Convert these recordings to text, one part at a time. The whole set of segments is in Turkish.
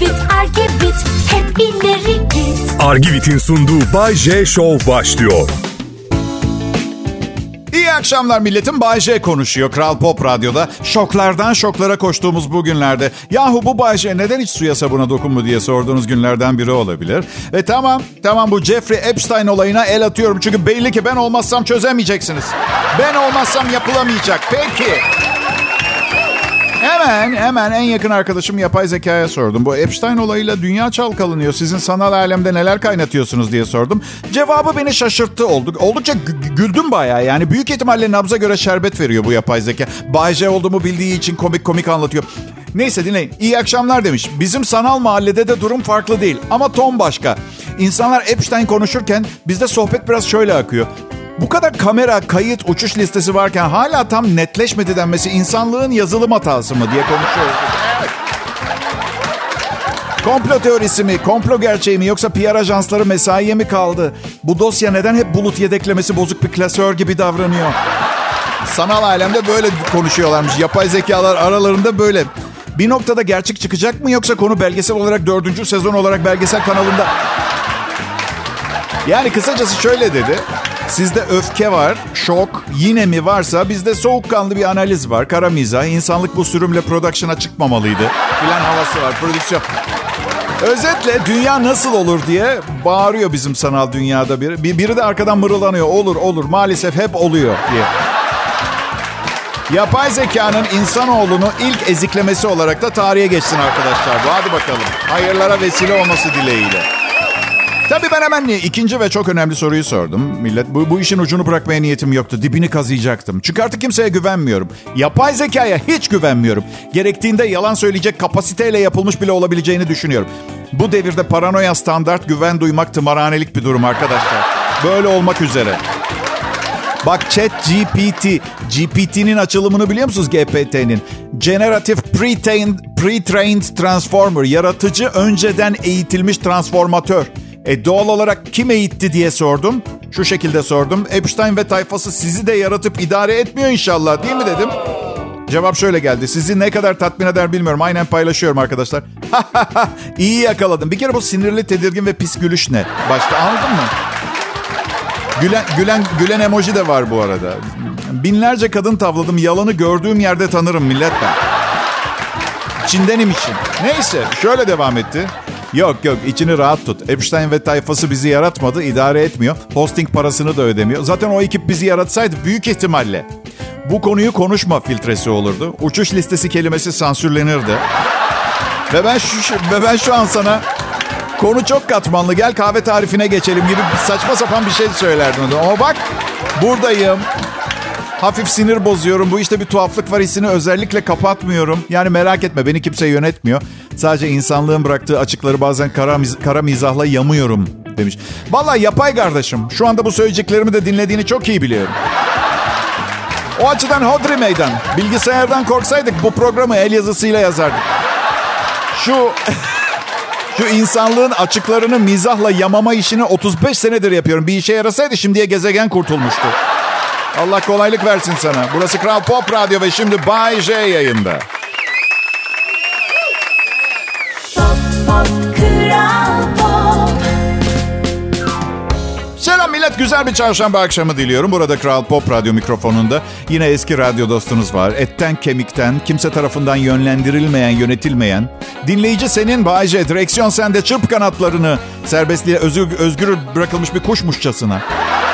Argivit, Argivit, hep ileri git. Argivit'in sunduğu Bay J Show başlıyor. İyi akşamlar milletim. Bay J konuşuyor Kral Pop Radyo'da. Şoklardan şoklara koştuğumuz bu günlerde. Yahu bu Bay J neden hiç suya sabuna dokunmu diye sorduğunuz günlerden biri olabilir. Ve tamam bu Jeffrey Epstein olayına el atıyorum. Çünkü belli ki ben olmazsam çözemeyeceksiniz. Ben olmazsam yapılamayacak. Peki. Hemen en yakın arkadaşım yapay zekaya sordum. Bu Epstein olayıyla dünya çalkalanıyor. Sizin sanal alemde neler kaynatıyorsunuz diye sordum. Cevabı beni şaşırttı. Oldukça güldüm bayağı. Yani büyük ihtimalle nabza göre şerbet veriyor bu yapay zeka. Bay J olduğumu bildiği için komik anlatıyor. Neyse dinleyin. İyi akşamlar demiş. Bizim sanal mahallede de durum farklı değil. Ama ton başka. İnsanlar Epstein konuşurken bizde sohbet biraz şöyle akıyor. Bu kadar kamera, kayıt, uçuş listesi varken hala tam netleşmedi denmesi insanlığın yazılım hatası mı diye konuşuyoruz. Evet. Komplo teorisi mi, komplo gerçeği mi yoksa PR ajansları mesaiye mi kaldı? Bu dosya neden hep bulut yedeklemesi bozuk bir klasör gibi davranıyor? Sanal alemde böyle konuşuyorlarmış. Yapay zekalar aralarında böyle. Bir noktada gerçek çıkacak mı yoksa konu belgesel olarak 4. sezon olarak belgesel kanalında... Yani kısacası şöyle dedi. Sizde öfke var, şok yine mi varsa bizde soğukkanlı bir analiz var. Kara mizah, insanlık bu sürümle production'a çıkmamalıydı filan havası var, prodüksiyon. Özetle dünya nasıl olur diye bağırıyor bizim sanal dünyada biri. Biri de arkadan mırıldanıyor. Olur maalesef hep oluyor diye. Yapay zekanın insanoğlunu ilk eziklemesi olarak da tarihe geçsin arkadaşlar. Hadi bakalım. Hayırlara vesile olması dileğiyle. Tabii ben hemen ikinci ve çok önemli soruyu sordum. Millet bu işin ucunu bırakmaya niyetim yoktu. Dibini kazıyacaktım. Çünkü artık kimseye güvenmiyorum. Yapay zekaya hiç güvenmiyorum. Gerektiğinde yalan söyleyecek kapasiteyle yapılmış bile olabileceğini düşünüyorum. Bu devirde paranoya, standart, güven duymak tımarhanelik bir durum arkadaşlar. Böyle olmak üzere. Bak GPT'nin açılımını biliyor musunuz GPT'nin? Generative Pre-trained Transformer. Yaratıcı önceden eğitilmiş transformatör. Doğal olarak kim eğitti diye sordum. Şu şekilde sordum. Epstein ve tayfası sizi de yaratıp idare etmiyor inşallah değil mi dedim. Cevap şöyle geldi. Sizi ne kadar tatmin eder bilmiyorum. Aynen paylaşıyorum arkadaşlar. İyi yakaladım. Bir kere bu sinirli, tedirgin ve pis gülüş ne? Başta anladın mı? Gülen emoji de var bu arada. Binlerce kadın tavladım. Yalanı gördüğüm yerde tanırım millet ben. Çindenim için. Neyse şöyle devam etti. Yok içini rahat tut. Epstein ve tayfası bizi yaratmadı, idare etmiyor. Hosting parasını da ödemiyor. Zaten o ekip bizi yaratsaydı büyük ihtimalle bu konuyu konuşma filtresi olurdu. Uçuş listesi kelimesi sansürlenirdi. Ve ben şu an sana konu çok katmanlı, gel kahve tarifine geçelim gibi saçma sapan bir şey söylerdim. Ama bak buradayım. Hafif sinir bozuyorum. Bu işte bir tuhaflık var hissini özellikle kapatmıyorum. Yani merak etme, beni kimse yönetmiyor. Sadece insanlığın bıraktığı açıkları bazen kara mizahla yamıyorum demiş. Vallahi yapay kardeşim, şu anda bu söyleyeceklerimi de dinlediğini çok iyi biliyorum. O açıdan hodri meydan. Bilgisayardan korksaydık bu programı el yazısıyla yazardık. Şu insanlığın açıklarını mizahla yamama işini 35 senedir yapıyorum. Bir işe yarasaydı şimdiye gezegen kurtulmuştu. Allah kolaylık versin sana. Burası Kral Pop Radyo ve şimdi Bay J yayında. Pop, pop, Kral Pop. Selam millet, güzel bir çarşamba akşamı diliyorum. Burada Kral Pop Radyo mikrofonunda yine eski radyo dostunuz var. Etten kemikten, kimse tarafından yönlendirilmeyen, yönetilmeyen. Dinleyici senin Bay J, direksiyon sende, çırp kanatlarını. Serbestliğe özgür bırakılmış bir kuşmuşçasına.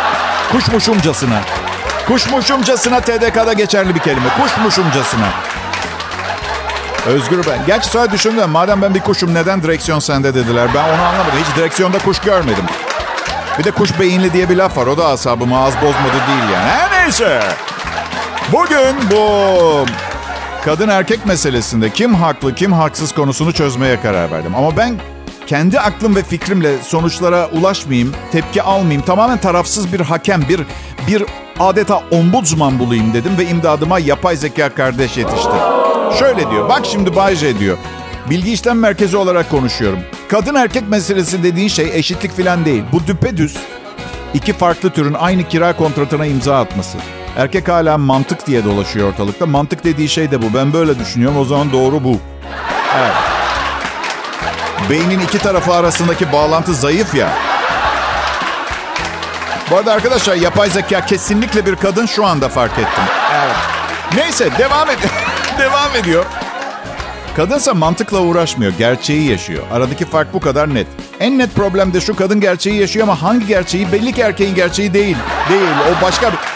Kuşmuşumcasına TDK'da geçerli bir kelime. Kuşmuşumcasına. Özgür ben. Gerçi sonra düşündüm. Madem ben bir kuşum neden direksiyon sende dediler. Ben onu anlamadım. Hiç direksiyonda kuş görmedim. Bir de kuş beyinli diye bir laf var. O da asabımı az bozmadı değil yani. Her neyse. Bugün bu kadın erkek meselesinde kim haklı kim haksız konusunu çözmeye karar verdim. Ama ben kendi aklım ve fikrimle sonuçlara ulaşmayayım, tepki almayayım. Tamamen tarafsız bir hakem, bir adeta ombudsman bulayım dedim ve imdadıma yapay zeka kardeş yetişti. Şöyle diyor, bak şimdi Bay J diyor. Bilgi işlem merkezi olarak konuşuyorum. Kadın erkek meselesi dediğin şey eşitlik falan değil. Bu düpedüz iki farklı türün aynı kira kontratına imza atması. Erkek hala mantık diye dolaşıyor ortalıkta. Mantık dediği şey de bu. Ben böyle düşünüyorum, o zaman doğru bu. Evet. Beynin iki tarafı arasındaki bağlantı zayıf ya. Bu arada arkadaşlar yapay zeka kesinlikle bir kadın, şu anda fark ettim. Evet. Neyse devam ediyor. Kadınsa mantıkla uğraşmıyor, gerçeği yaşıyor. Aradaki fark bu kadar net. En net problem de şu: kadın gerçeği yaşıyor ama hangi gerçeği? Belli ki erkeğin gerçeği değil. O başka bir...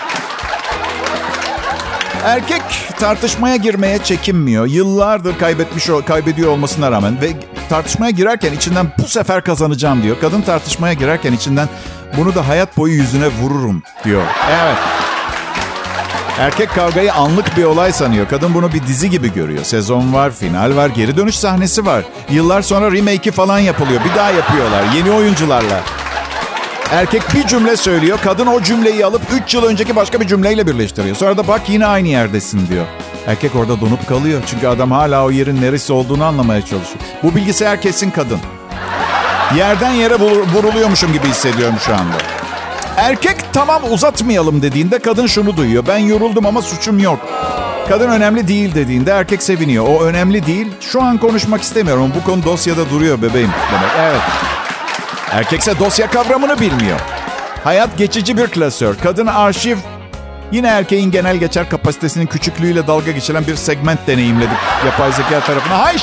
Erkek tartışmaya girmeye çekinmiyor. Yıllardır kaybediyor olmasına rağmen ve tartışmaya girerken içinden bu sefer kazanacağım diyor. Kadın tartışmaya girerken içinden bunu da hayat boyu yüzüne vururum diyor. Evet. Erkek kavgayı anlık bir olay sanıyor. Kadın bunu bir dizi gibi görüyor. Sezon var, final var, geri dönüş sahnesi var. Yıllar sonra remake'i falan yapılıyor. Bir daha yapıyorlar yeni oyuncularla. Erkek bir cümle söylüyor. Kadın o cümleyi alıp 3 yıl önceki başka bir cümleyle birleştiriyor. Sonra da bak yine aynı yerdesin diyor. Erkek orada donup kalıyor. Çünkü adam hala o yerin neresi olduğunu anlamaya çalışıyor. Bu bilgisayar kesin kadın. Yerden yere vuruluyormuşum gibi hissediyorum şu anda. Erkek tamam uzatmayalım dediğinde kadın şunu duyuyor: ben yoruldum ama suçum yok. Kadın önemli değil dediğinde erkek seviniyor. O önemli değil, şu an konuşmak istemiyorum, bu konu dosyada duruyor bebeğim demek. Evet. Erkekse dosya kavramını bilmiyor. Hayat geçici bir klasör. Kadın arşiv. Yine erkeğin genel geçer kapasitesinin küçüklüğüyle dalga geçilen bir segment deneyimledik yapay zeka tarafından.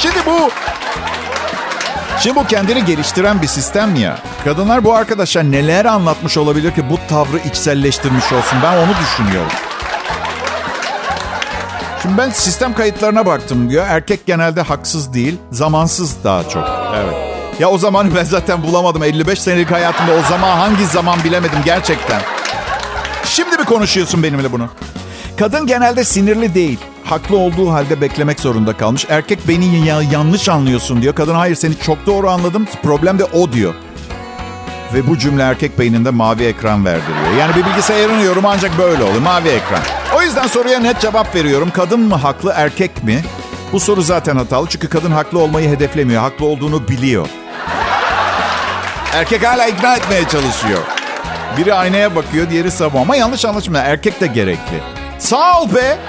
Şimdi bu kendini geliştiren bir sistem ya. Kadınlar bu arkadaşa neler anlatmış olabilir ki bu tavrı içselleştirmiş olsun? Ben onu düşünüyorum. Şimdi ben sistem kayıtlarına baktım diyor. Erkek genelde haksız değil, zamansız daha çok. Evet. Ya o zamanı ben zaten bulamadım. 55 senelik hayatımda o zaman hangi zaman bilemedim gerçekten. Şimdi mi konuşuyorsun benimle bunu? Kadın genelde sinirli değil. Haklı olduğu halde beklemek zorunda kalmış. Erkek beni yanlış anlıyorsun diyor. Kadın hayır seni çok doğru anladım. Problem de o diyor. Ve bu cümle erkek beyninde mavi ekran verdiriyor. Yani bir bilgisayarın yorumu ancak böyle oluyor. Mavi ekran. O yüzden soruya net cevap veriyorum. Kadın mı haklı, erkek mi? Bu soru zaten hatalı. Çünkü kadın haklı olmayı hedeflemiyor. Haklı olduğunu biliyor. Erkek hala ikna etmeye çalışıyor. Biri aynaya bakıyor, diğeri savunuyor. Ama yanlış anlaşılma. Erkek de gerekli. Sağ ol be.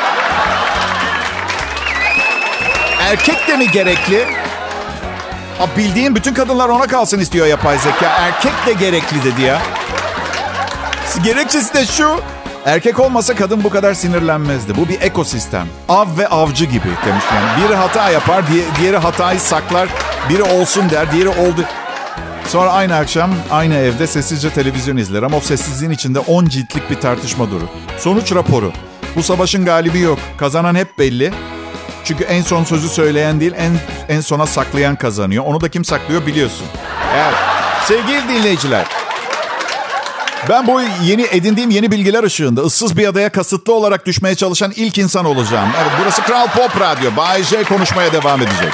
Erkek de mi gerekli? Bildiğin bütün kadınlar ona kalsın istiyor yapay zeka. Erkek de gerekli dedi ya. Gerekçesi de şu: erkek olmasa kadın bu kadar sinirlenmezdi. Bu bir ekosistem. Av ve avcı gibi demiş yani. Biri hata yapar, diğeri hatayı saklar. Biri olsun der, diğeri oldu. Sonra aynı akşam aynı evde sessizce televizyon izler. Ama o sessizliğin içinde 10 ciltlik bir tartışma durur. Sonuç raporu: bu savaşın galibi yok. Kazanan hep belli. Çünkü en son sözü söyleyen değil, en sona saklayan kazanıyor. Onu da kim saklıyor biliyorsun. Evet. Sevgili dinleyiciler, ben bu edindiğim yeni bilgiler ışığında ıssız bir adaya kasıtlı olarak düşmeye çalışan ilk insan olacağım. Evet, burası Kral Pop Radyo. Bay J konuşmaya devam edecek.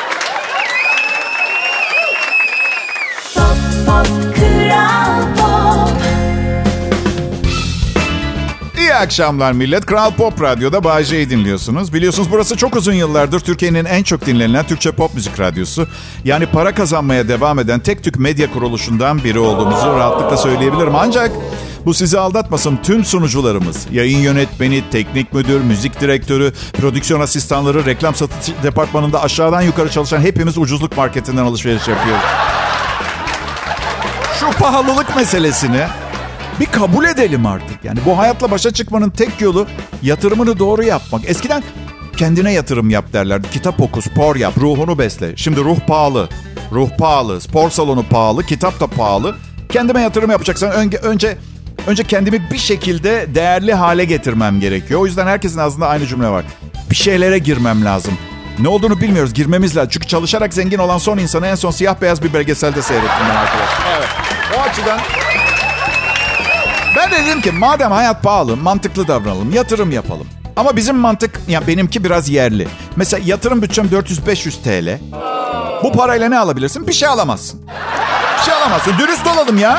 İyi akşamlar millet. Kral Pop Radyo'da Bay J'yi dinliyorsunuz. Biliyorsunuz burası çok uzun yıllardır Türkiye'nin en çok dinlenilen Türkçe pop müzik radyosu. Yani para kazanmaya devam eden tek tük medya kuruluşundan biri olduğumuzu rahatlıkla söyleyebilirim. Ancak bu sizi aldatmasın, tüm sunucularımız, yayın yönetmeni, teknik müdür, müzik direktörü, prodüksiyon asistanları, reklam satış departmanında aşağıdan yukarı çalışan hepimiz ucuzluk marketinden alışveriş yapıyoruz. Şu pahalılık meselesini bir kabul edelim artık. Yani bu hayatla başa çıkmanın tek yolu yatırımını doğru yapmak. Eskiden kendine yatırım yap derlerdi. Kitap oku, spor yap, ruhunu besle. Şimdi ruh pahalı. Ruh pahalı, spor salonu pahalı, kitap da pahalı. Kendime yatırım yapacaksan önce kendimi bir şekilde değerli hale getirmem gerekiyor. O yüzden herkesin ağzında aynı cümle var: bir şeylere girmem lazım. Ne olduğunu bilmiyoruz, girmemiz lazım. Çünkü çalışarak zengin olan son insanı en son siyah beyaz bir belgeselde seyrettim ben arkadaşlar. Evet. O açıdan ben de dedim ki madem hayat pahalı, mantıklı davranalım, yatırım yapalım. Ama bizim mantık, yani benimki biraz yerli. Mesela yatırım bütçem 400-500 TL. Bu parayla ne alabilirsin? Bir şey alamazsın. Bir şey alamazsın. Dürüst olalım ya.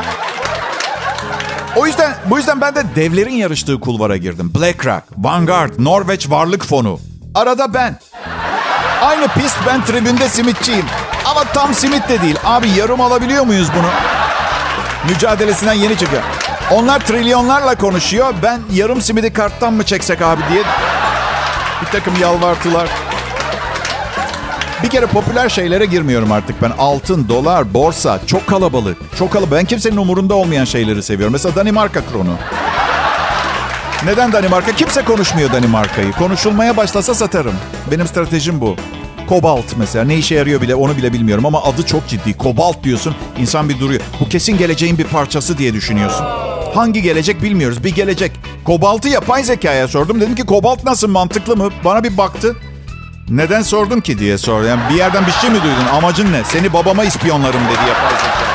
Bu yüzden ben de devlerin yarıştığı kulvara girdim. BlackRock, Vanguard, Norveç Varlık Fonu. Arada ben. Aynı pist, ben tribünde simitçiyim. Ama tam simit de değil. Abi yarım alabiliyor muyuz bunu? Mücadelesinden yeni çıkıyor. Onlar trilyonlarla konuşuyor. Ben yarım simidi karttan mı çeksek abi diye bir takım yalvartılar. Bir kere popüler şeylere girmiyorum artık ben. Altın, dolar, borsa çok kalabalık. Çok kalabalık. Ben kimsenin umurunda olmayan şeyleri seviyorum. Mesela Danimarka kronu. Neden Danimarka? Kimse konuşmuyor Danimarka'yı. Konuşulmaya başlasa satarım. Benim stratejim bu. Kobalt mesela. Ne işe yarıyor bile onu bile bilmiyorum ama adı çok ciddi. Kobalt diyorsun, insan bir duruyor. Bu kesin geleceğin bir parçası diye düşünüyorsun. Hangi gelecek bilmiyoruz. Bir gelecek. Kobaltı yapay zekaya sordum. Dedim ki kobalt nasıl, mantıklı mı? Bana bir baktı. Neden sordun ki diye sordu. Yani bir yerden bir şey mi duydun? Amacın ne? Seni babama ispiyonlarım dedi yapay zeka.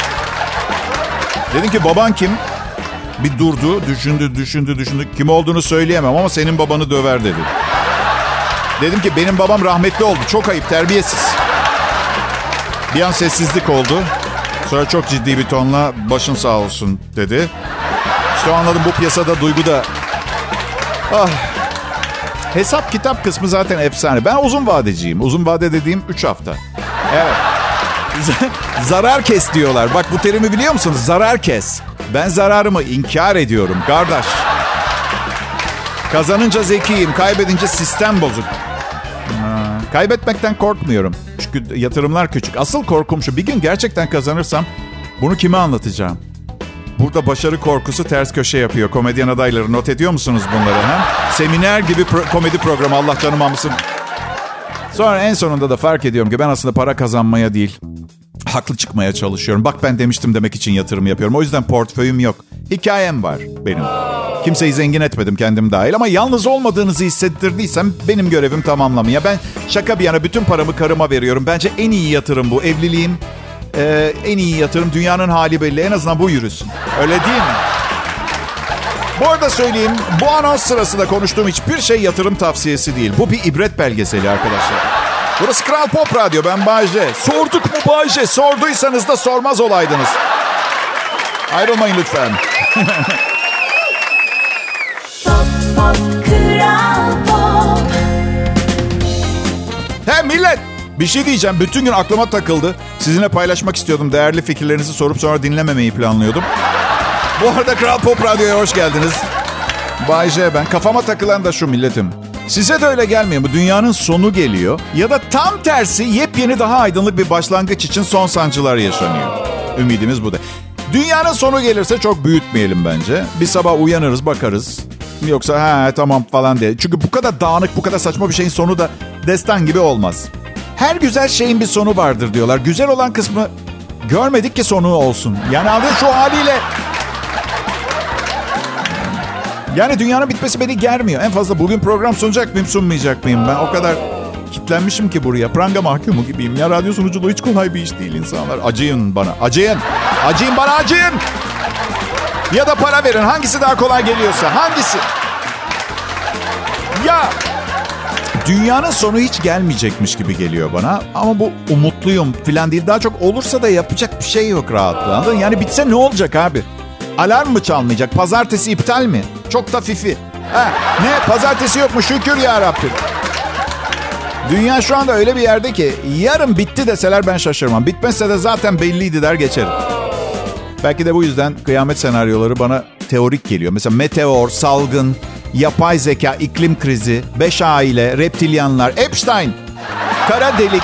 Dedim ki baban kim? Bir durdu, düşündü. Kim olduğunu söyleyemem ama senin babanı döver dedi. Dedim ki benim babam rahmetli oldu. Çok ayıp, terbiyesiz. Bir an sessizlik oldu. Sonra çok ciddi bir tonla başın sağ olsun dedi. İşte anladım, bu piyasada duygu da... Hesap kitap kısmı zaten efsane. Ben uzun vadeciyim. Uzun vade dediğim 3 hafta. Evet. Zarar kes diyorlar. Bak bu terimi biliyor musunuz? Zarar kes. Ben zararımı inkar ediyorum kardeş. Kazanınca zekiyim, kaybedince sistem bozuk. Kaybetmekten korkmuyorum. Çünkü yatırımlar küçük. Asıl korkum şu: bir gün gerçekten kazanırsam bunu kime anlatacağım? Burada başarı korkusu ters köşe yapıyor. Komedyen adayları, not ediyor musunuz bunları? Ha? Seminer gibi komedi programı, Allah canım almasın. Sonra en sonunda da fark ediyorum ki ben aslında para kazanmaya değil, haklı çıkmaya çalışıyorum. Bak ben demiştim demek için yatırım yapıyorum. O yüzden portföyüm yok. Hikayem var benim. Kimseyi zengin etmedim, kendim dahil. Ama yalnız olmadığınızı hissettirdiysem benim görevim tamamlamaya. Ben şaka bir yana bütün paramı karıma veriyorum. Bence en iyi yatırım bu. Evliliğim en iyi yatırım. Dünyanın hali belli. En azından bu yürüsün. Öyle değil mi? Bu arada söyleyeyim, bu anons sırasında konuştuğum hiçbir şey yatırım tavsiyesi değil. Bu bir ibret belgeseli arkadaşlar. Burası Kral Pop Radyo, ben Bay J. Sorduk mu Bay J? Sorduysanız da sormaz olaydınız. Ayrılmayın lütfen. He millet, bir şey diyeceğim. Bütün gün aklıma takıldı. Sizinle paylaşmak istiyordum. Değerli fikirlerinizi sorup sonra dinlememeyi planlıyordum. Bu arada Kral Pop Radyo'ya hoş geldiniz. Bay J ben. Kafama takılan da şu milletim. Size de öyle gelmiyor mu? Dünyanın sonu geliyor ya da tam tersi yepyeni daha aydınlık bir başlangıç için son sancılar yaşanıyor. Ümidimiz bu da. Dünyanın sonu gelirse çok büyütmeyelim bence. Bir sabah uyanırız, bakarız. Yoksa tamam falan diye. Çünkü bu kadar dağınık, bu kadar saçma bir şeyin sonu da destan gibi olmaz. Her güzel şeyin bir sonu vardır diyorlar. Güzel olan kısmı görmedik ki sonu olsun. Yani adı şu haliyle... Yani dünyanın bitmesi beni germiyor. En fazla bugün program sunacak mıyım, sunmayacak mıyım? Ben o kadar kitlenmişim ki buraya. Pranga mahkumu gibiyim. Ya radyo sunuculuğu hiç kolay bir iş değil insanlar. Acıyın bana. Acıyın. Acıyın bana, acıyın. Ya da para verin. Hangisi daha kolay geliyorsa. Hangisi? Ya dünyanın sonu hiç gelmeyecekmiş gibi geliyor bana. Ama bu umutluyum falan değil. Daha çok olursa da yapacak bir şey yok rahatlığı. Yani bitse ne olacak abi? Alarm mı çalmayacak? Pazartesi iptal mi? Çok da fifi. Ne? Pazartesi yok mu? Şükür ya Rabbim. Dünya şu anda öyle bir yerde ki yarın bitti deseler ben şaşırmam. Bitmezse de zaten belliydi der geçerim. Belki de bu yüzden kıyamet senaryoları bana teorik geliyor. Mesela meteor, salgın, yapay zeka, iklim krizi, 5 aile, reptilyanlar, Epstein, kara delik.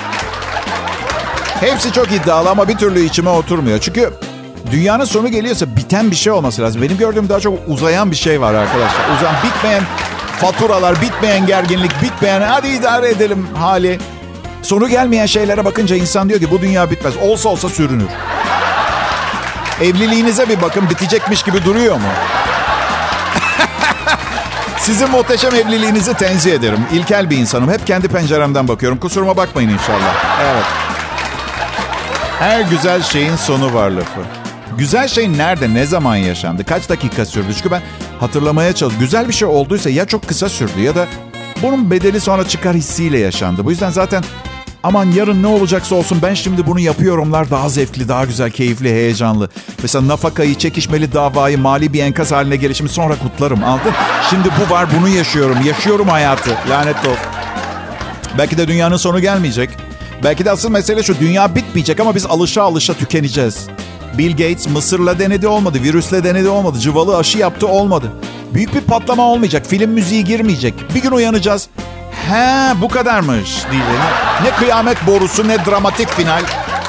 Hepsi çok iddialı ama bir türlü içime oturmuyor. Çünkü dünyanın sonu geliyorsa biten bir şey olması lazım. Benim gördüğüm daha çok uzayan bir şey var arkadaşlar. Uzayan, bitmeyen faturalar, bitmeyen gerginlik, bitmeyen hadi idare edelim hali. Sonu gelmeyen şeylere bakınca insan diyor ki bu dünya bitmez. Olsa olsa sürünür. Evliliğinize bir bakın, bitecekmiş gibi duruyor mu? Sizin muhteşem evliliğinizi tenzih ederim. İlkel bir insanım. Hep kendi penceremden bakıyorum. Kusuruma bakmayın inşallah. Evet. Her güzel şeyin sonu var lafı. Güzel şey nerede, ne zaman yaşandı, kaç dakika sürdü? Çünkü ben hatırlamaya çalışıyorum. Güzel bir şey olduysa ya çok kısa sürdü ya da bunun bedeli sonra çıkar hissiyle yaşandı. Bu yüzden zaten aman yarın ne olacaksa olsun ben şimdi bunu yapıyorumlar daha zevkli, daha güzel, keyifli, heyecanlı. Mesela nafakayı, çekişmeli davayı, mali bir enkaz haline gelişimi sonra kutlarım. Anladın? Şimdi bu var, bunu yaşıyorum. Yaşıyorum hayatı. Lanet olsun. Belki de dünyanın sonu gelmeyecek. Belki de asıl mesele şu: dünya bitmeyecek ama biz alışa alışa tükeneceğiz. Bill Gates mısırla denedi, olmadı. Virüsle denedi, olmadı. Cıvalı aşı yaptı, olmadı. Büyük bir patlama olmayacak. Film müziği girmeyecek. Bir gün uyanacağız. He bu kadarmış diyeceğim. Ne kıyamet borusu ne dramatik final.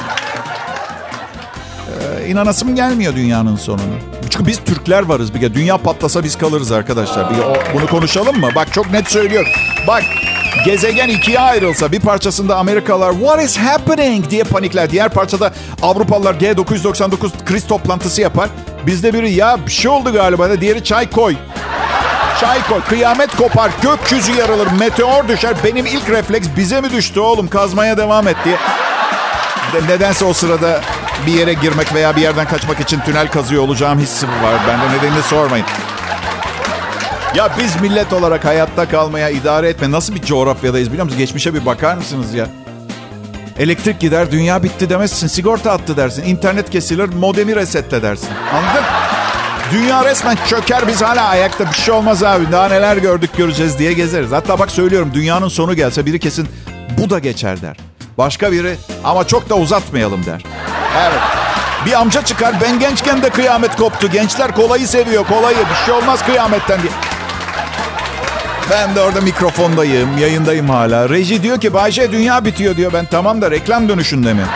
İnanasım gelmiyor dünyanın sonuna. Çünkü biz Türkler varız bir kere. Dünya patlasa biz kalırız arkadaşlar. Bunu konuşalım mı? Bak çok net söylüyorum. Bak gezegen ikiye ayrılsa bir parçasında Amerikalılar "What is happening?" diye panikler. Diğer parçada Avrupalılar G999 kriz toplantısı yapar. Bizde biri ya bir şey oldu galiba. Diğeri çay koy. Çay koy. Kıyamet kopar. Gökyüzü yarılır. Meteor düşer. Benim ilk refleks bize mi düştü oğlum? Kazmaya devam et diye. Nedense o sırada bir yere girmek veya bir yerden kaçmak için tünel kazıyor olacağım hissi var. Ben de nedenini sormayın. Ya biz millet olarak hayatta kalmaya, idare etme nasıl bir coğrafyadayız biliyor musunuz? Geçmişe bir bakar mısınız ya? Elektrik gider, dünya bitti demezsin. Sigorta attı dersin. İnternet kesilir, modemi resetle dersin. Anladın? Dünya resmen çöker, biz hala ayakta, bir şey olmaz abi. Daha neler gördük göreceğiz diye gezeriz. Hatta bak söylüyorum, dünyanın sonu gelse biri kesin bu da geçer der. Başka biri ama çok da uzatmayalım der. Evet. Bir amca çıkar, ben gençken de kıyamet koptu. Gençler kolayı seviyor, kolayı. Bir şey olmaz kıyametten diye. Ben de orada mikrofondayım, yayındayım hala. Reji diyor ki Bayce dünya bitiyor diyor. Ben tamam da reklam dönüşünde mi?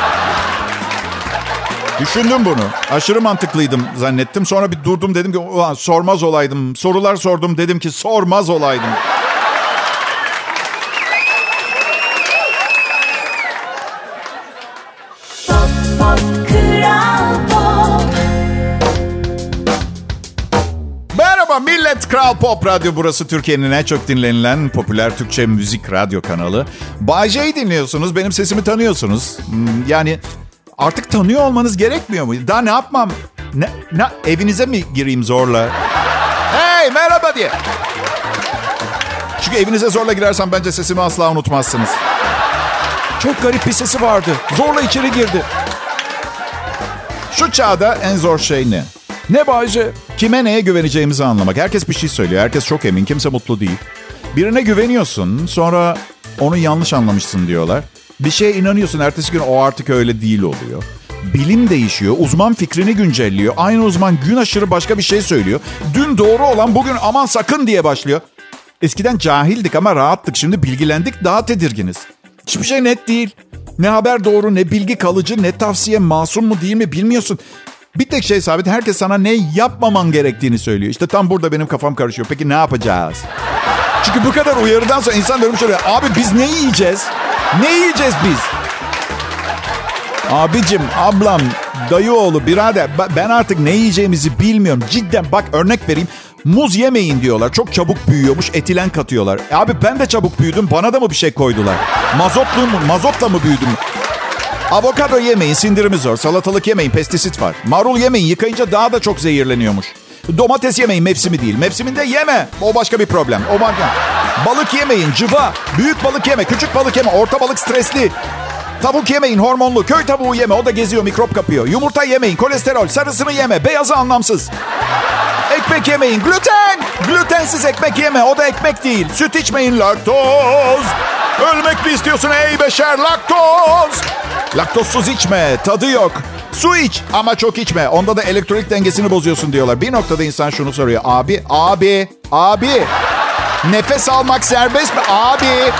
Düşündüm bunu. Aşırı mantıklıydım zannettim. Sonra bir durdum, dedim ki ulan sormaz olaydım. Sorular sordum, dedim ki sormaz olaydım. Merhaba millet, Kral Pop Radyo burası. Türkiye'nin en çok dinlenilen popüler Türkçe müzik radyo kanalı. Bay J'yi dinliyorsunuz, benim sesimi tanıyorsunuz. Yani artık tanıyor olmanız gerekmiyor mu? Daha ne yapmam? Evinize mi gireyim zorla? Hey merhaba diye. Çünkü evinize zorla girersem bence sesimi asla unutmazsınız. Çok garip bir sesi vardı. Zorla içeri girdi. Şu çağda en zor şey ne? Ne Bayce? Kime neye güveneceğimizi anlamak. Herkes bir şey söylüyor. Herkes çok emin. Kimse mutlu değil. Birine güveniyorsun. Sonra onu yanlış anlamışsın diyorlar. Bir şeye inanıyorsun. Ertesi gün o artık öyle değil oluyor. Bilim değişiyor. Uzman fikrini güncelliyor. Aynı uzman gün aşırı başka bir şey söylüyor. Dün doğru olan bugün aman sakın diye başlıyor. Eskiden cahildik ama rahattık. Şimdi bilgilendik, daha tedirginiz. Hiçbir şey net değil. Ne haber doğru, ne bilgi kalıcı, ne tavsiye masum mu değil mi bilmiyorsun. Bir tek şey sabit, herkes sana ne yapmaman gerektiğini söylüyor. İşte tam burada benim kafam karışıyor. Peki ne yapacağız? Çünkü bu kadar uyarıdan sonra insan dönmüş oluyor. Abi biz ne yiyeceğiz? Ne yiyeceğiz biz? Abicim, ablam, dayıoğlu, birader ben artık ne yiyeceğimizi bilmiyorum. Cidden bak örnek vereyim. Muz yemeyin diyorlar. Çok çabuk büyüyormuş. Etilen katıyorlar. Abi ben de çabuk büyüdüm. Bana da mı bir şey koydular? Mazotla mı büyüdüm? Avokado yemeyin, sindirimi zor. Salatalık yemeyin, pestisit var. Marul yemeyin, yıkayınca daha da çok zehirleniyormuş. Domates yemeyin, mevsimi değil. Mevsiminde yeme. O başka bir problem. Balık yemeyin, cıva. Büyük balık yeme, küçük balık yeme. Orta balık stresli. Tavuk yemeyin, hormonlu. Köy tavuğu yeme, o da geziyor, mikrop kapıyor. Yumurta yemeyin, kolesterol. Sarısını yeme, beyazı anlamsız. Ekmek yemeyin, gluten. Glutensiz ekmek yeme, o da ekmek değil. Süt içmeyin, laktoz. Ölmek mi istiyorsun ey beşer, laktoz? Laktozsuz içme, tadı yok. Su iç ama çok içme. Onda da elektrolit dengesini bozuyorsun diyorlar. Bir noktada insan şunu soruyor. Abi. Nefes almak serbest mi? Abi.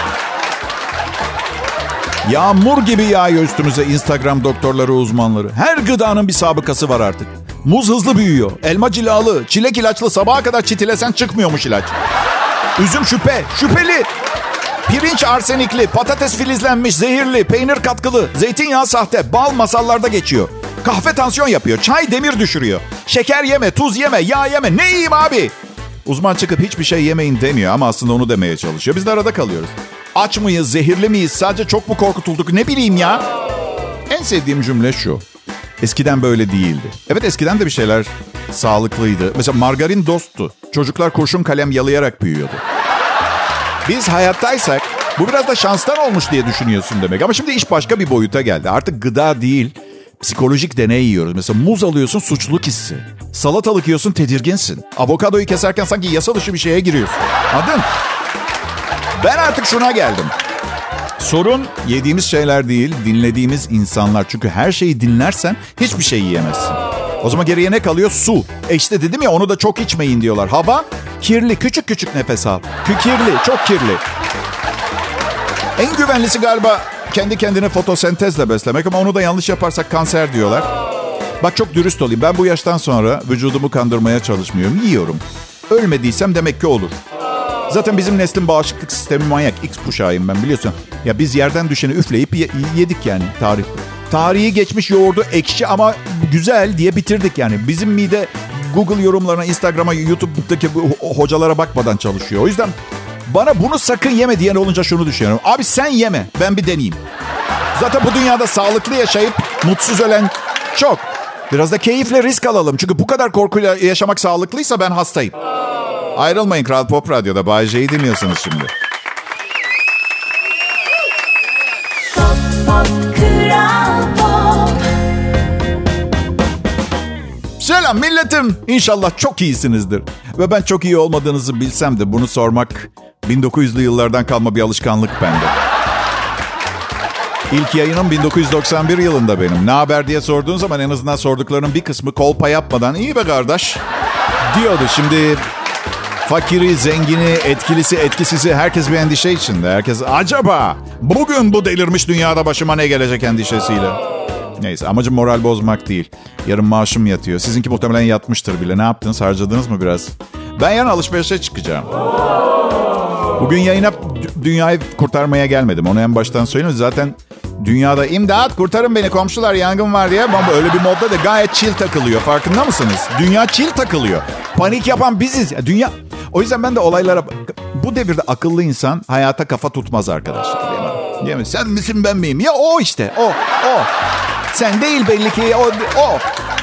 Yağmur gibi yağıyor üstümüze Instagram doktorları, uzmanları. Her gıdanın bir sabıkası var artık. Muz hızlı büyüyor. Elma cilalı, çilek ilaçlı, sabaha kadar çitilesen çıkmıyormuş ilaç. Üzüm şüpheli. Pirinç arsenikli, patates filizlenmiş, zehirli, peynir katkılı, zeytinyağı sahte, bal masallarda geçiyor. Kahve tansiyon yapıyor, çay demir düşürüyor. Şeker yeme, tuz yeme, yağ yeme. Ne yiyeyim abi? Uzman çıkıp hiçbir şey yemeyin demiyor ama aslında onu demeye çalışıyor. Biz de arada kalıyoruz. Aç mıyız, zehirli miyiz, sadece çok mu korkutulduk, ne bileyim ya. En sevdiğim cümle şu. Eskiden böyle değildi. Evet, eskiden de bir şeyler sağlıklıydı. Mesela margarin dosttu. Çocuklar kurşun kalem yalayarak büyüyordu. Biz hayattaysak bu biraz da şanstan olmuş diye düşünüyorsun demek. Ama şimdi iş başka bir boyuta geldi. Artık gıda değil, psikolojik deney yiyoruz. Mesela muz alıyorsun, suçluluk hissi. Salatalık yiyorsun, tedirginsin. Avokadoyu keserken sanki yasa dışı bir şeye giriyorsun. Anladın? Ben artık şuna geldim. Sorun yediğimiz şeyler değil, dinlediğimiz insanlar. Çünkü her şeyi dinlersen hiçbir şey yiyemezsin. O zaman geriye ne kalıyor? Su. İşte dedim ya, onu da çok içmeyin diyorlar. Hava, Kirli, küçük küçük nefes al. Kirli, çok kirli. En güvenlisi galiba kendi kendine fotosentezle beslemek ama onu da yanlış yaparsak kanser diyorlar. Bak çok dürüst olayım. Ben bu yaştan sonra vücudumu kandırmaya çalışmıyorum. Yiyorum. Ölmediysem demek ki olur. Zaten bizim neslin bağışıklık sistemi manyak. X kuşağıyım ben biliyorsun. Ya biz yerden düşeni üfleyip yedik yani tarih. Tarihi geçmiş yoğurdu ekşi ama güzel diye bitirdik yani. Bizim mide Google yorumlarına, Instagram'a, YouTube'daki hocalara bakmadan çalışıyor. O yüzden bana bunu sakın yeme diyen olunca şunu düşünüyorum. Abi sen yeme, ben bir deneyeyim. Zaten bu dünyada sağlıklı yaşayıp mutsuz ölen çok. Biraz da keyifle risk alalım. Çünkü bu kadar korkuyla yaşamak sağlıklıysa ben hastayım. Ayrılmayın, Kral Pop Radyo'da Bay J'yi dinliyorsunuz şimdi. Pop, pop, Kral Pop. Selam milletim. İnşallah çok iyisinizdir. Ve ben çok iyi olmadığınızı bilsem de bunu sormak 1900'lü yıllardan kalma bir alışkanlık bende. İlk yayınım 1991 yılında benim. Ne haber diye sorduğun zaman en azından sorduklarının bir kısmı kolpa yapmadan iyi be kardeş diyordu. Şimdi fakiri, zengini, etkilisi, etkisizi herkes bir endişe içinde. Herkes acaba bugün bu delirmiş dünyada başıma ne gelecek endişesiyle. Neyse amacım moral bozmak değil. Yarın maaşım yatıyor. Sizinki muhtemelen yatmıştır bile. Ne yaptınız? Harcadınız mı biraz? Ben yarın alışverişe çıkacağım. Bugün yayına dünyayı kurtarmaya gelmedim. Onu en baştan söyleyeyim. Zaten dünyada imdat kurtarın beni komşular yangın var diye. Ama öyle bir modda da gayet chill takılıyor. Farkında mısınız? Dünya chill takılıyor. Panik yapan biziz. Dünya... O yüzden ben de olaylara... Bu devirde akıllı insan hayata kafa tutmaz arkadaşlar. Değil mi? Sen misin ben miyim? Ya o işte. O. Sen değil belli ki. O.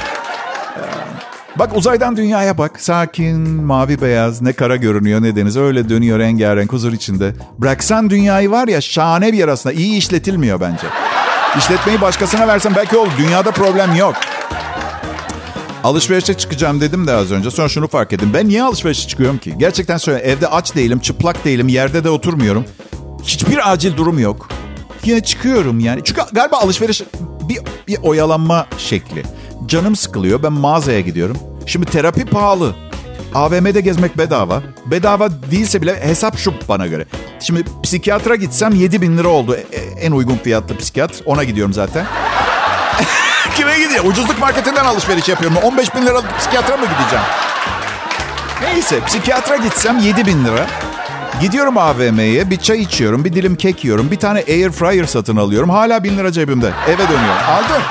Bak uzaydan dünyaya bak. Sakin, mavi beyaz, ne kara görünüyor ne deniz. Öyle dönüyor rengarenk huzur içinde. Bıraksan dünyayı var ya şahane bir yer aslında. İyi işletilmiyor bence. İşletmeyi başkasına versen belki olur. Dünyada problem yok. Alışverişe çıkacağım dedim de az önce. Sonra şunu fark ettim. Ben niye alışverişe çıkıyorum ki? Gerçekten söylüyorum. Evde aç değilim, çıplak değilim, yerde de oturmuyorum. Hiçbir acil durum yok. Yine çıkıyorum yani. Çünkü galiba alışveriş bir oyalanma şekli. Canım sıkılıyor. Ben mağazaya gidiyorum. Şimdi terapi pahalı. AVM'de gezmek bedava. Bedava değilse bile hesap şu bana göre. Şimdi psikiyatra gitsem 7.000 lira oldu. En uygun fiyatlı psikiyatr. Ona gidiyorum zaten. Kime gidiyor? Ucuzluk marketinden alışveriş yapıyorum. 15.000 liralık psikiyatra mı gideceğim? Neyse psikiyatra gitsem 7.000 lira. Gidiyorum AVM'ye, bir çay içiyorum, bir dilim kek yiyorum, bir tane air fryer satın alıyorum. Hala 1.000 lira cebimde. Eve dönüyorum. Aldım.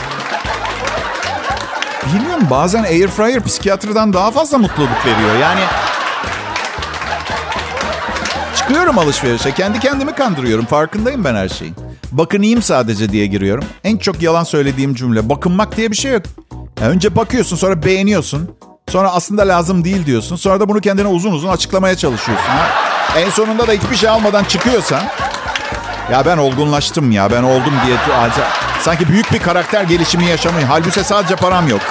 Bilmiyorum bazen air fryer psikiyatrdan daha fazla mutluluk veriyor. Yani çıkıyorum alışverişe, kendi kendimi kandırıyorum. Farkındayım ben her şeyin. Bakınayım sadece diye giriyorum. En çok yalan söylediğim cümle. Bakınmak diye bir şey yok. Yani önce bakıyorsun, sonra beğeniyorsun. Sonra aslında lazım değil diyorsun. Sonra da bunu kendine uzun uzun açıklamaya çalışıyorsun. Ha? En sonunda da hiçbir şey almadan çıkıyorsan... Ya ben olgunlaştım ya, ben oldum diye... Sanki büyük bir karakter gelişimi yaşamayın. Halbuki sadece param yok.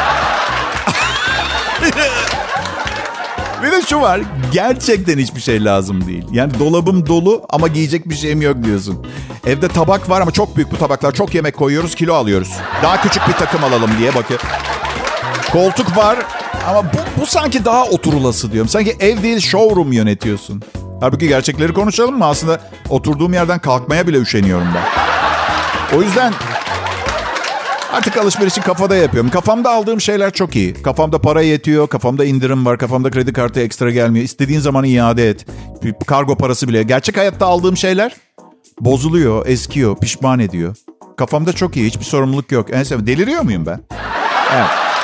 Bir de şu var, gerçekten hiçbir şey lazım değil. Yani dolabım dolu ama giyecek bir şeyim yok diyorsun. Evde tabak var ama çok büyük bu tabaklar. Çok yemek koyuyoruz, kilo alıyoruz. Daha küçük bir takım alalım diye bakıyor. Koltuk var ama bu sanki daha oturulası diyorum. Sanki ev değil showroom yönetiyorsun. Halbuki gerçekleri konuşalım mı? Aslında oturduğum yerden kalkmaya bile üşeniyorum ben. O yüzden artık alışverişi kafada yapıyorum. Kafamda aldığım şeyler çok iyi. Kafamda para yetiyor, kafamda indirim var, kafamda kredi kartı ekstra gelmiyor. İstediğin zaman iade et. Kargo parası bile. Gerçek hayatta aldığım şeyler bozuluyor, eskiyor, pişman ediyor. Kafamda çok iyi, hiçbir sorumluluk yok. Deliriyor muyum ben? Evet.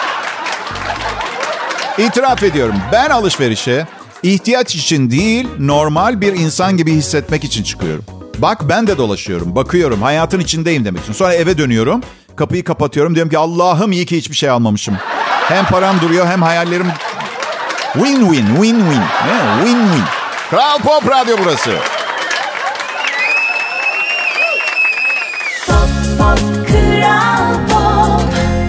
İtiraf ediyorum. Ben alışverişe ihtiyaç için değil, normal bir insan gibi hissetmek için çıkıyorum. Bak ben de dolaşıyorum, bakıyorum, hayatın içindeyim demek için. Sonra eve dönüyorum, kapıyı kapatıyorum. Diyorum ki Allah'ım iyi ki hiçbir şey almamışım. Hem param duruyor hem hayallerim... Win-win, win-win. Win-win. Kral Pop Radyo burası. Pop, pop, Kral Pop.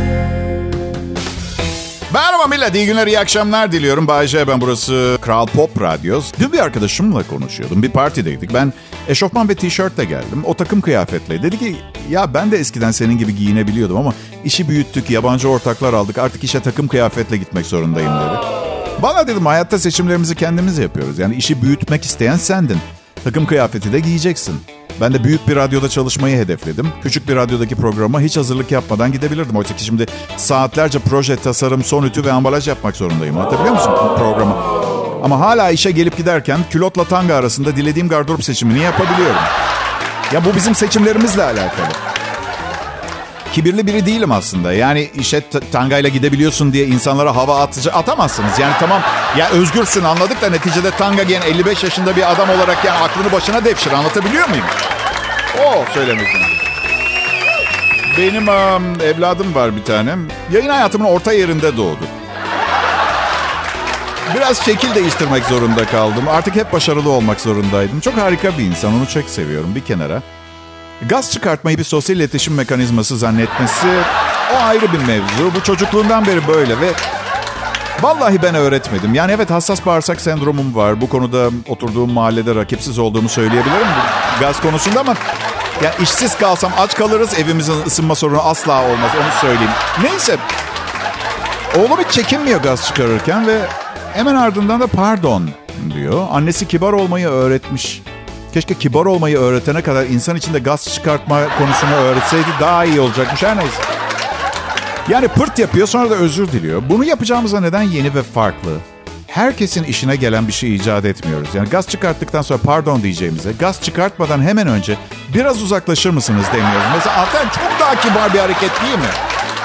Merhaba millet, iyi günler, iyi akşamlar diliyorum. Bay J ben, burası Kral Pop Radyo. Dün bir arkadaşımla konuşuyordum. Bir partideydik. Ben eşofman ve tişörtle geldim. O takım kıyafetle. Dedi ki ya ben de eskiden senin gibi giyinebiliyordum ama işi büyüttük, yabancı ortaklar aldık. Artık işe takım kıyafetle gitmek zorundayım dedi. Bana dedim hayatta seçimlerimizi kendimiz yapıyoruz. Yani işi büyütmek isteyen sendin. Takım kıyafeti de giyeceksin. Ben de büyük bir radyoda çalışmayı hedefledim. Küçük bir radyodaki programa hiç hazırlık yapmadan gidebilirdim. Oysa ki şimdi saatlerce proje, tasarım, son ütü ve ambalaj yapmak zorundayım. Hatırlıyor musun programı? Ama hala işe gelip giderken külotla tanga arasında dilediğim gardırop seçimini yapabiliyorum. Ya bu bizim seçimlerimizle alakalı. Kibirli biri değilim aslında. Yani işe tangayla gidebiliyorsun diye insanlara hava atamazsınız. Yani tamam ya, özgürsün anladık da neticede tanga giyen 55 yaşında bir adam olarak yani aklını başına devşir. Anlatabiliyor muyum? Söylemedim. Benim evladım var bir tane. Yayın hayatımın orta yerinde doğdu. Biraz şekil değiştirmek zorunda kaldım. Artık hep başarılı olmak zorundaydım. Çok harika bir insan. Onu çok seviyorum bir kenara. Gaz çıkartmayı bir sosyal iletişim mekanizması zannetmesi o ayrı bir mevzu. Bu çocukluğundan beri böyle ve vallahi ben öğretmedim. Yani evet, hassas bağırsak sendromum var. Bu konuda oturduğum mahallede rakipsiz olduğumu söyleyebilirim gaz konusunda ama yani işsiz kalsam aç kalırız. Evimizin ısınma sorunu asla olmaz, onu söyleyeyim. Neyse. Oğlum hiç çekinmiyor gaz çıkarırken ve hemen ardından da pardon diyor. Annesi kibar olmayı öğretmiş. Keşke kibar olmayı öğretene kadar insan içinde gaz çıkartma konusunu öğretseydi daha iyi olacakmış. Her neyse. Yani pırt yapıyor, sonra da özür diliyor. Bunu yapacağımıza neden yeni ve farklı? Herkesin işine gelen bir şey icat etmiyoruz. Yani gaz çıkarttıktan sonra pardon diyeceğimize, gaz çıkartmadan hemen önce biraz uzaklaşır mısınız demiyoruz. Mesela Altan çok daha kibar bir hareket değil mi?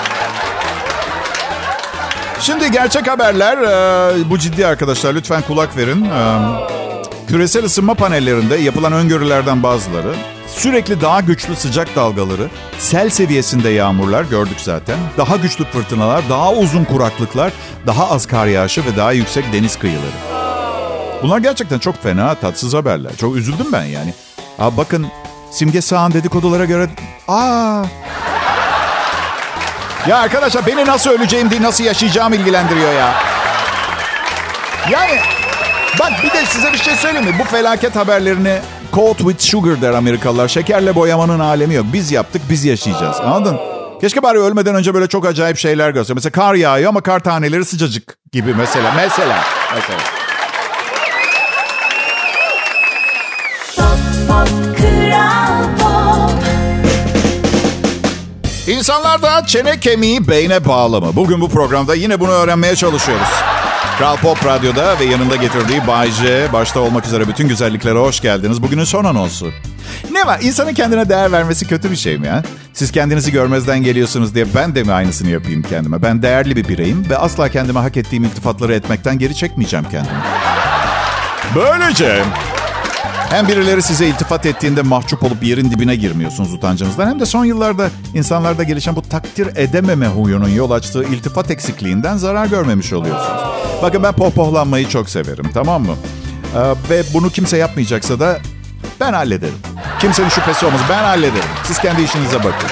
Şimdi gerçek haberler. Bu ciddi arkadaşlar, lütfen kulak verin. Küresel ısınma panellerinde yapılan öngörülerden bazıları, sürekli daha güçlü sıcak dalgaları, sel seviyesinde yağmurlar gördük zaten, daha güçlü fırtınalar, daha uzun kuraklıklar, daha az kar yağışı ve daha yüksek deniz kıyıları. Bunlar gerçekten çok fena, tatsız haberler. Çok üzüldüm ben yani. Bakın, Simge Sağ'ın dedikodulara göre... Ya arkadaşlar, beni nasıl öleceğim değil, nasıl yaşayacağım ilgilendiriyor ya. Yani... Bak bir de size bir şey söyleyeyim mi? Bu felaket haberlerini coat with sugar der Amerikalılar. Şekerle boyamanın alemi yok. Biz yaptık, biz yaşayacağız. Anladın? Keşke bari ölmeden önce böyle çok acayip şeyler görse. Mesela kar yağıyor ama kar taneleri sıcacık gibi mesela. İnsanlarda çene kemiği beyne bağlı mı? Bugün bu programda yine bunu öğrenmeye çalışıyoruz. Kral Pop Radyo'da ve yanında getirdiği Bay J, başta olmak üzere bütün güzelliklere hoş geldiniz. Bugünün son anonsu. Ne var? İnsanın kendine değer vermesi kötü bir şey mi ya? Siz kendinizi görmezden geliyorsunuz diye ben de mi aynısını yapayım kendime? Ben değerli bir bireyim ve asla kendime hak ettiğim iltifatları etmekten geri çekmeyeceğim kendimi. Böylece hem birileri size iltifat ettiğinde mahcup olup yerin dibine girmiyorsunuz utancınızdan, hem de son yıllarda insanlarda gelişen bu takdir edememe huyunun yol açtığı iltifat eksikliğinden zarar görmemiş oluyorsunuz. Bakın, ben pohpohlanmayı çok severim, tamam mı? Ve bunu kimse yapmayacaksa da ben hallederim. Kimsenin şüphesi olmaz, ben hallederim. Siz kendi işinize bakın.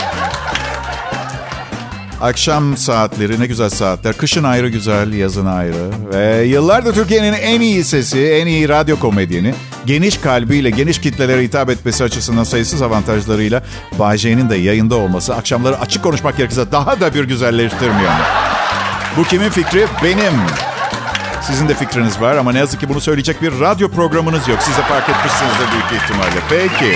Akşam saatleri ne güzel saatler. Kışın ayrı güzel, yazın ayrı. Ve yıllardır Türkiye'nin en iyi sesi, en iyi radyo komedyeni, geniş kalbiyle geniş kitlelere hitap etmesi açısından sayısız avantajlarıyla Bay J'nin de yayında olması akşamları açık konuşmak gerekirse daha da bir güzelleştirmiyor mu? Bu kimin fikri? Benim. Sizin de fikriniz var ama ne yazık ki bunu söyleyecek bir radyo programınız yok. Siz de fark etmişsinizdir büyük ihtimalle. Peki.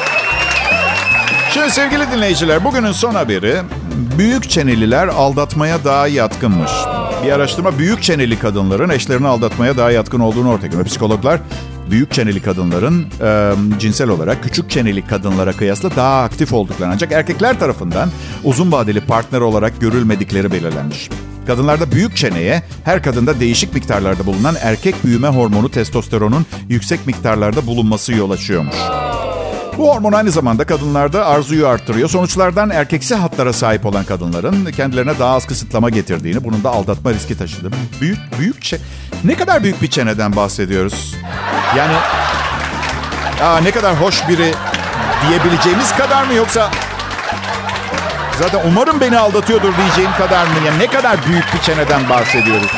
Şimdi sevgili dinleyiciler, bugünün son haberi. Büyük çeneliler aldatmaya daha yatkınmış. Bir araştırma büyük çeneli kadınların eşlerini aldatmaya daha yatkın olduğunu ortaya koyuyor. Psikologlar büyük çeneli kadınların cinsel olarak küçük çeneli kadınlara kıyasla daha aktif olduklarını, ancak erkekler tarafından uzun vadeli partner olarak görülmedikleri belirlenmiş. Kadınlarda büyük çeneye her kadında değişik miktarlarda bulunan erkek büyüme hormonu testosteronun yüksek miktarlarda bulunması yol açıyormuş. Bu hormon aynı zamanda kadınlarda arzuyu arttırıyor. Sonuçlardan erkeksi hatlara sahip olan kadınların kendilerine daha az kısıtlama getirdiğini, bunun da aldatma riski taşıdığını. Ne kadar büyük bir çeneden bahsediyoruz? Yani ne kadar hoş biri diyebileceğimiz kadar mı, yoksa zaten umarım beni aldatıyordur diyeceğim kadar mı? Yani ne kadar büyük bir çeneden bahsediyoruz?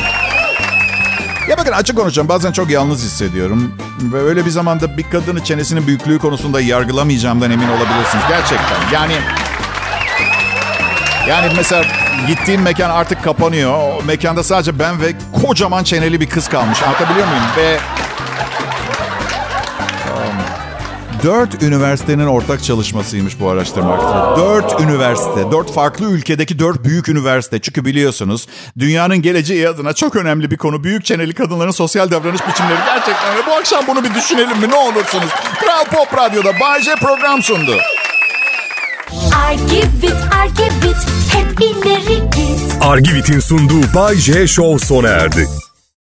Ya bakın, açık konuşacağım. Bazen çok yalnız hissediyorum. Ve öyle bir zamanda bir kadının çenesinin büyüklüğü konusunda yargılamayacağımdan emin olabilirsiniz. Gerçekten. Yani mesela Gittiğin mekan artık kapanıyor. O mekanda sadece ben ve kocaman çeneli bir kız kalmış. Anlatabiliyor muyum? Ve 4 üniversitenin ortak çalışmasıymış bu araştırma arkadaşlar. 4 üniversite. 4 farklı ülkedeki 4 büyük üniversite. Çünkü biliyorsunuz dünyanın geleceği adına çok önemli bir konu. Büyük çeneli kadınların sosyal davranış biçimleri. Gerçekten bu akşam bunu bir düşünelim mi? Ne olursunuz? Kral Pop Radyo'da Bay J program sundu. Argivit hep ileri git. Argivit'in sunduğu Bay J Show sona erdi.